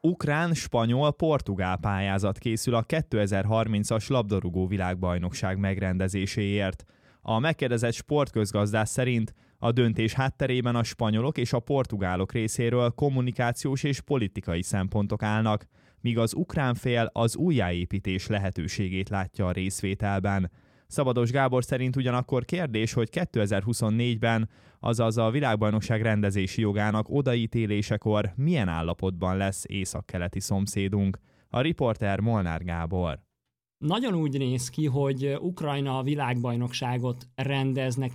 Ukrán, spanyol, portugál pályázat készül a 2030-as labdarúgó világbajnokság megrendezéséért. A megkérdezett sportközgazdász szerint a döntés hátterében a spanyolok és a portugálok részéről kommunikációs és politikai szempontok állnak, míg az ukrán fél az újjáépítés lehetőségét látja a részvételben. Szabados Gábor szerint ugyanakkor kérdés, hogy 2024-ben, azaz a világbajnokság rendezési jogának odaítélésekor milyen állapotban lesz északkeleti szomszédunk. A riporter Molnár Gábor. Nagyon úgy néz ki, hogy Ukrajna a világbajnokságot rendezne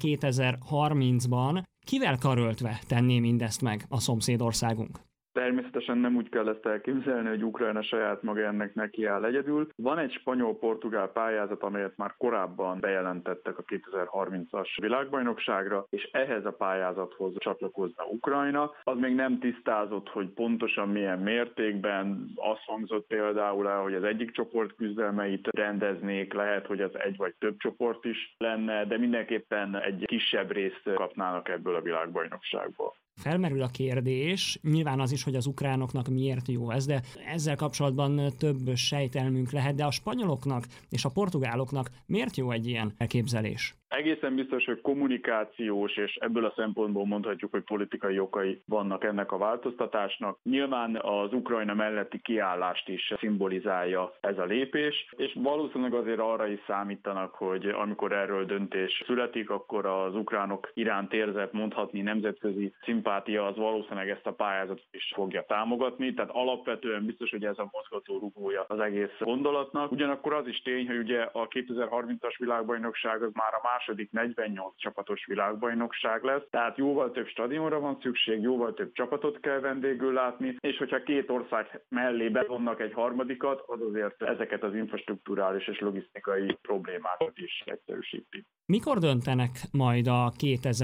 2030-ban. Kivel karöltve tenné mindezt meg a szomszédországunk? Természetesen nem úgy kell ezt elképzelni, hogy Ukrajna saját maga ennek nekiáll egyedül. Van egy spanyol-portugál pályázat, amelyet már korábban bejelentettek a 2030-as világbajnokságra, és ehhez a pályázathoz csatlakozna Ukrajna. Az még nem tisztázott, hogy pontosan milyen mértékben. Azt hangzott például el, hogy az egyik csoport küzdelmeit rendeznék, lehet, hogy ez egy vagy több csoport is lenne, de mindenképpen egy kisebb részt kapnának ebből a világbajnokságból. Felmerül a kérdés, nyilván az is, hogy az ukránoknak miért jó ez, de ezzel kapcsolatban több sejtelmünk lehet, de a spanyoloknak és a portugáloknak miért jó egy ilyen elképzelés? Egészen biztos, hogy kommunikációs, és ebből a szempontból mondhatjuk, hogy politikai okai vannak ennek a változtatásnak. Nyilván az Ukrajna melletti kiállást is szimbolizálja ez a lépés, és valószínűleg azért arra is számítanak, hogy amikor erről döntés születik, akkor az ukránok iránt érzett, mondhatni nemzetközi szimpátia az valószínűleg ezt a pályázatot is fogja támogatni, tehát alapvetően biztos, hogy ez a mozgató rugója az egész gondolatnak. Ugyanakkor az is tény, hogy ugye a 2030-as világbajnokság az már a második 48 csapatos világbajnokság lesz, tehát jóval több stadionra van szükség, jóval több csapatot kell vendégül látni, és hogyha két ország mellé bevonnak egy harmadikat, az azért ezeket az infrastrukturális és logisztikai problémákat is egyszerűsíti. Mikor döntenek majd a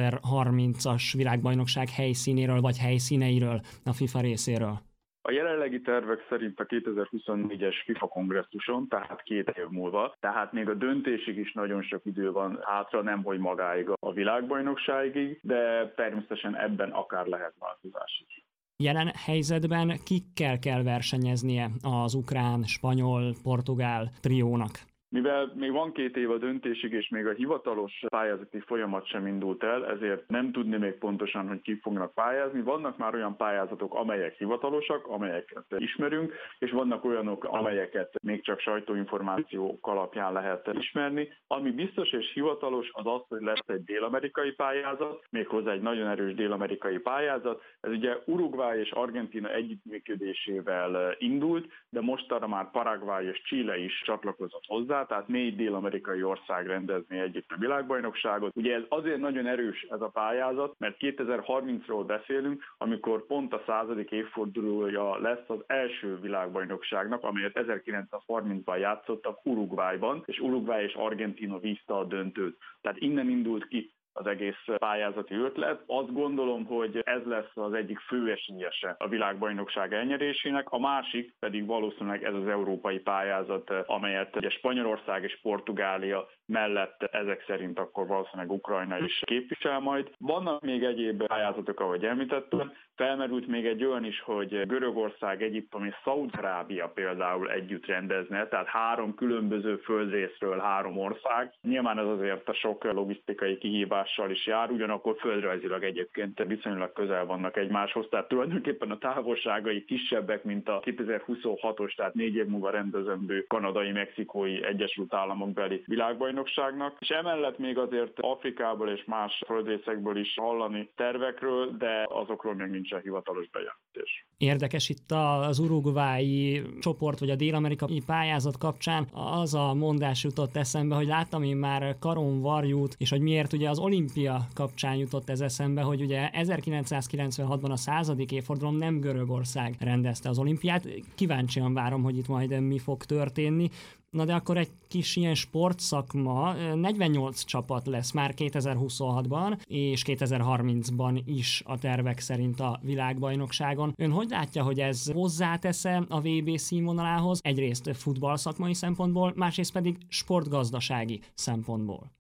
2030-as világbajnokság helyszínéről vagy helyszíneiről a FIFA részéről? A jelenlegi tervek szerint a 2024-es FIFA kongresszuson, tehát 2 év múlva, tehát még a döntésig is nagyon sok idő van hátra, nemhogy magáig a világbajnokságig, de természetesen ebben akár lehet változás is. Jelen helyzetben kikkel kell versenyeznie az ukrán, spanyol, portugál triónak? Mivel még van 2 év a döntésig, és még a hivatalos pályázati folyamat sem indult el, ezért nem tudni még pontosan, hogy kik fognak pályázni. Vannak már olyan pályázatok, amelyek hivatalosak, amelyeket ismerünk, és vannak olyanok, amelyeket még csak sajtóinformációk alapján lehet ismerni. Ami biztos és hivatalos, az az, hogy lesz egy dél-amerikai pályázat, méghozzá egy nagyon erős dél-amerikai pályázat. Ez ugye Uruguay és Argentína együttműködésével indult, de mostanra már Paraguay és Chile is csatlakozott hozzá, tehát 4 dél-amerikai ország rendezné együtt a világbajnokságot. Ugye ez azért nagyon erős ez a pályázat, mert 2030-ról beszélünk, amikor pont a 100. évfordulója lesz az első világbajnokságnak, amelyet 1930-ban játszottak Uruguayban, és Uruguay és Argentína vívta a döntőt. Tehát innen indult ki az egész pályázati ötlet. Azt gondolom, hogy ez lesz az egyik fő esélyese a világbajnokság elnyerésének, a másik pedig valószínűleg ez az európai pályázat, amelyet ugye Spanyolország és Portugália mellett ezek szerint akkor valószínűleg Ukrajna is képvisel majd. Vannak még egyéb pályázatok, ahogy említettem. Felmerült még egy olyan is, hogy Görögország, Egyiptom és Szaúd-Arábia például együtt rendezne, tehát 3 különböző földrészről 3 ország. Nyilván ez azért a sok logisztikai kihívással is jár, ugyanakkor földrajzilag egyébként viszonylag közel vannak egymáshoz, tehát tulajdonképpen a távolságai kisebbek, mint a 2026-os, tehát 4 év múlva rendezendő kanadai, mexikói, Egyesült Államokbeli világbajnokságnak. És emellett még azért Afrikából és más földrészekből is hallani tervekről, de azokról még nincs a hivatalos bejelentés. Érdekes itt az uruguayi csoport, vagy a dél-amerikai pályázat kapcsán az a mondás jutott eszembe, hogy láttam én már Karon Varjút, és hogy miért ugye az olimpia kapcsán jutott ez eszembe, hogy ugye 1996-ban a 100. évfordulón nem Görögország rendezte az olimpiát. Kíváncsian várom, hogy itt majd mi fog történni. Na de akkor egy kis ilyen sportszakma, 48 csapat lesz már 2026-ban, és 2030-ban is a tervek szerint a világbajnokságon. Ön hogy látja, hogy ez hozzátesz-e a VB színvonalához, egyrészt futballszakmai szempontból, másrészt pedig sportgazdasági szempontból?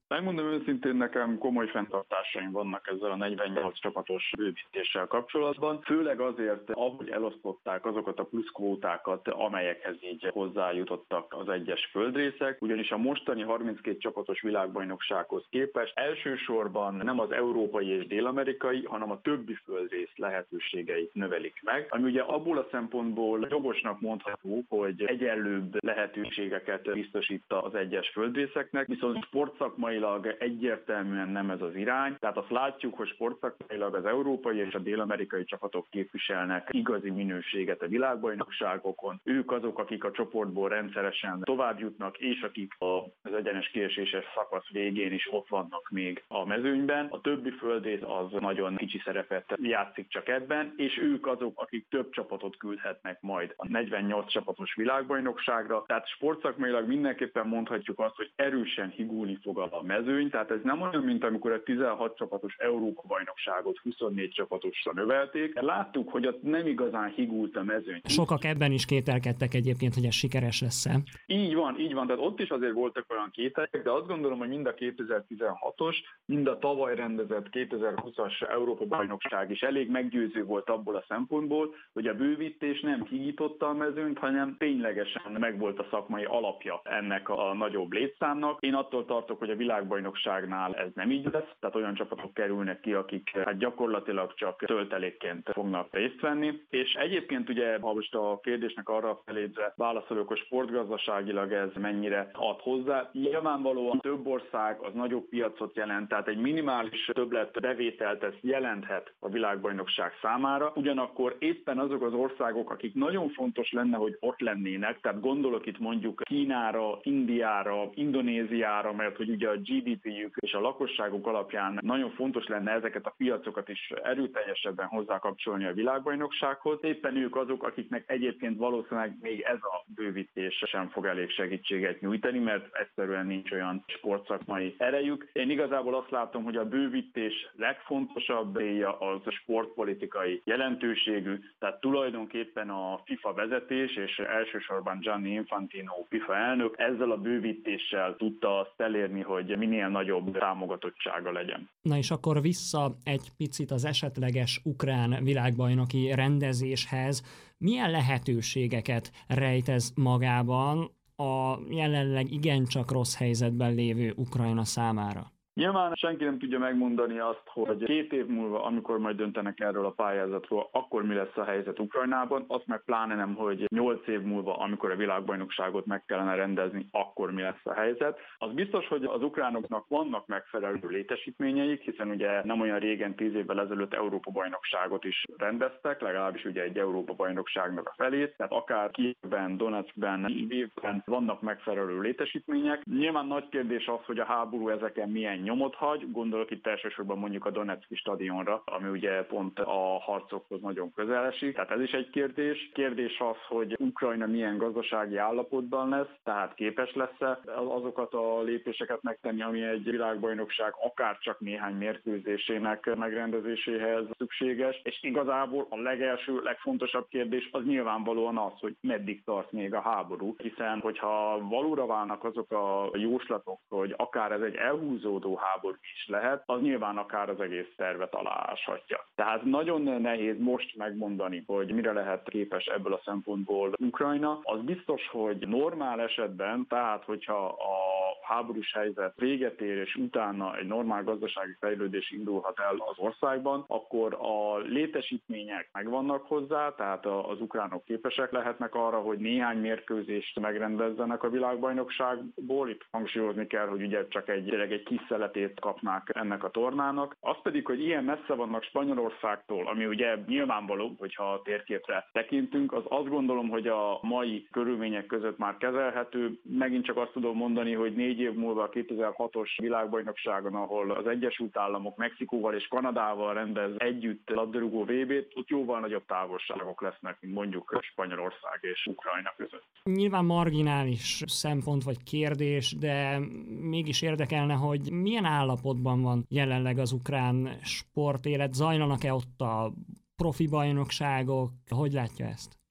Megmondom őszintén, nekem komoly fenntartásaim vannak ezzel a 48 csapatos bővítéssel kapcsolatban, főleg azért, ahogy elosztották azokat a pluszkvótákat, amelyekhez így hozzájutottak az egyes földrészek, ugyanis a mostani 32 csapatos világbajnoksághoz képest elsősorban nem az európai és dél-amerikai, hanem a többi földrész lehetőségeit növelik meg, ami ugye abból a szempontból jogosnak mondható, hogy egyenlőbb lehetőségeket biztosít az egyes földrészeknek, viszont sportszakmai egyértelműen nem ez az irány. Tehát azt látjuk, hogy sportszakmailag az európai és a dél-amerikai csapatok képviselnek igazi minőséget a világbajnokságokon. Ők azok, akik a csoportból rendszeresen tovább jutnak, és akik az egyenes kieséses szakasz végén is ott vannak még a mezőnyben. A többi földrész az nagyon kicsi szerepet játszik csak ebben, és ők azok, akik több csapatot küldhetnek majd a 48 csapatos világbajnokságra. Tehát sportszakmailag mindenképpen mondhatjuk azt, hogy erősen higulni fog a mezőny, tehát ez nem olyan, mint amikor a 16 csapatos Európa-bajnokságot 24 csapatosra növelték. Láttuk, hogy ott nem igazán higult a mezőny. Sokak ebben is kételkedtek egyébként, hogy ez sikeres lesz-e. Így van, tehát ott is azért voltak olyan kételyek, de azt gondolom, hogy mind a 2016-os, mind a tavaly rendezett 2020-as Európa-bajnokság is elég meggyőző volt abból a szempontból, hogy a bővítés nem higította a mezőnyt, hanem ténylegesen megvolt a szakmai alapja ennek a nagyobb létszámnak. Én attól tartok, hogy a világbajnokságnál ez nem így lesz, tehát olyan csapatok kerülnek ki, akik gyakorlatilag csak töltelékként fognak részt venni. És egyébként ugye, ha most a kérdésnek arra felédre válaszolok, hogy sportgazdaságilag ez mennyire ad hozzá, nyilvánvalóan több ország az nagyobb piacot jelent, tehát egy minimális többlet bevételt ez jelenthet a világbajnokság számára. Ugyanakkor éppen azok az országok, akik nagyon fontos lenne, hogy ott lennének, tehát gondolok itt mondjuk Kínára, Indiára, Indonéziára, mert hogy ugye a GDP-jük és a lakosságuk alapján nagyon fontos lenne ezeket a piacokat is erőteljesebben hozzákapcsolni a világbajnoksághoz. Éppen ők azok, akiknek egyébként valószínűleg még ez a bővítés sem fog elég segítséget nyújtani, mert egyszerűen nincs olyan sportszakmai erejük. Én igazából azt látom, hogy a bővítés legfontosabb célja az sportpolitikai jelentőségű, tehát tulajdonképpen a FIFA vezetés és elsősorban Gianni Infantino FIFA elnök ezzel a bővítéssel tudta azt elérni, hogy minél nagyobb támogatottsága legyen. Na és akkor vissza egy picit az esetleges ukrán világbajnoki rendezéshez. Milyen lehetőségeket rejt ez magában a jelenleg igencsak rossz helyzetben lévő Ukrajna számára? Nyilván senki nem tudja megmondani azt, hogy 2 év múlva, amikor majd döntenek erről a pályázatról, akkor mi lesz a helyzet Ukrajnában, azt meg pláne nem, hogy 8 év múlva, amikor a világbajnokságot meg kellene rendezni, akkor mi lesz a helyzet. Az biztos, hogy az ukránoknak vannak megfelelő létesítményeik, hiszen ugye nem olyan régen, 10 évvel ezelőtt Európa-bajnokságot is rendeztek, legalábbis ugye egy Európa-bajnokságnak a felét, tehát akár Kijevben, Donetskben, Lvivben vannak megfelelő létesítmények. Nyilván nagy kérdés az, hogy a háború ezeken milyen nyomot hagy, gondolok itt elsősorban mondjuk a Donetszki stadionra, ami ugye pont a harcokhoz nagyon közel esik. Tehát ez is egy kérdés. Kérdés az, hogy Ukrajna milyen gazdasági állapotban lesz, tehát képes lesz-e azokat a lépéseket megtenni, ami egy világbajnokság akár csak néhány mérkőzésének megrendezéséhez szükséges. És igazából a legelső, legfontosabb kérdés az nyilvánvalóan az, hogy meddig tart még a háború, hiszen hogyha valóra válnak azok a jóslatok, hogy akár ez egy elhúzódó háború is lehet, az nyilván akár az egész tervet alááshatja. Tehát nagyon nehéz most megmondani, hogy mire lehet képes ebből a szempontból Ukrajna. Az biztos, hogy normál esetben, tehát hogyha a háborús helyzet véget ér, és utána egy normál gazdasági fejlődés indulhat el az országban, akkor a létesítmények megvannak hozzá, tehát az ukránok képesek lehetnek arra, hogy néhány mérkőzést megrendezzenek a világbajnokságból. Itt hangsúlyozni kell, hogy ugye csak egy kis szeletét kapnák ennek a tornának. Az pedig, hogy ilyen messze vannak Spanyolországtól, ami ugye nyilvánvaló, hogyha a térképre tekintünk, az azt gondolom, hogy a mai körülmények között már kezelhető. Megint csak azt tudom mondani, hogy 4 év múlva a 2006-os világbajnokságon, ahol az Egyesült Államok Mexikóval és Kanadával rendez együtt labdarúgó VB-t, ott jóval nagyobb távolságok lesznek, mint mondjuk Spanyolország és Ukrajna között. Nyilván marginális szempont vagy kérdés, de mégis érdekelne, hogy milyen állapotban van jelenleg az ukrán sportélet? Zajlanak-e ott a profi bajnokságok? Hogy látja ezt?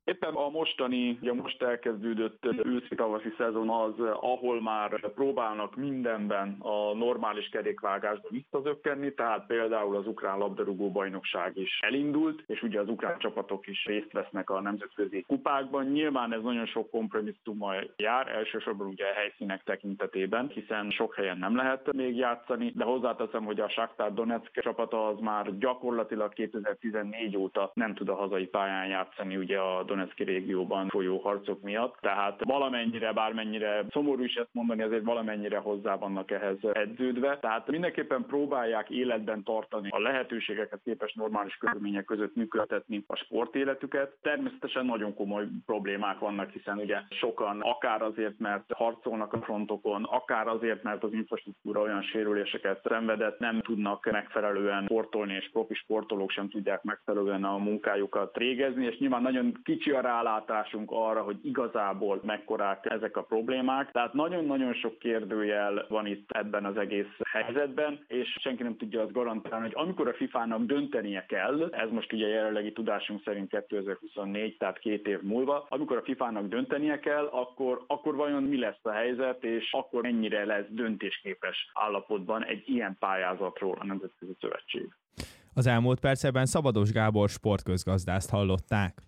Éppen a mostani, ugye most elkezdődött őszi-tavaszi szezon az, ahol már próbálnak mindenben a normális kerékvágásba visszazökkenni, tehát például az ukrán labdarúgó bajnokság is elindult, és ugye az ukrán csapatok is részt vesznek a nemzetközi kupákban. Nyilván ez nagyon sok kompromisszummal jár, elsősorban ugye a helyszínek tekintetében, hiszen sok helyen nem lehet még játszani, de hozzáteszem, hogy a Shakhtar Donetsk csapata az már gyakorlatilag 2014 óta nem tud a hazai pályán játszani, ugye a Donetszki régióban folyó harcok miatt, tehát valamennyire, bármennyire szomorú is ezt mondani, azért valamennyire hozzá vannak ehhez edződve, tehát mindenképpen próbálják életben tartani, a lehetőségeket képes normális körülmények között működtetni a sportéletüket. Természetesen nagyon komoly problémák vannak, hiszen ugye sokan akár azért, mert harcolnak a frontokon, akár azért, mert az infrastruktúra olyan sérüléseket szenvedett, nem tudnak megfelelően sportolni, és profi sportolók sem tudják megfelelően a munkájukat végezni, és nyilván nagyon kicsi a rálátásunk arra, hogy igazából mekkorák ezek a problémák. Tehát nagyon-nagyon sok kérdőjel van itt ebben az egész helyzetben, és senki nem tudja azt garantálni, hogy amikor a FIFA-nak döntenie kell, ez most ugye jelenlegi tudásunk szerint 2024, tehát 2 év múlva, amikor a FIFA-nak döntenie kell, akkor vajon mi lesz a helyzet, és akkor mennyire lesz döntésképes állapotban egy ilyen pályázatról a Nemzetközi Szövetség. Az elmúlt percekben Szabados Gábor sportközgazdást hallották.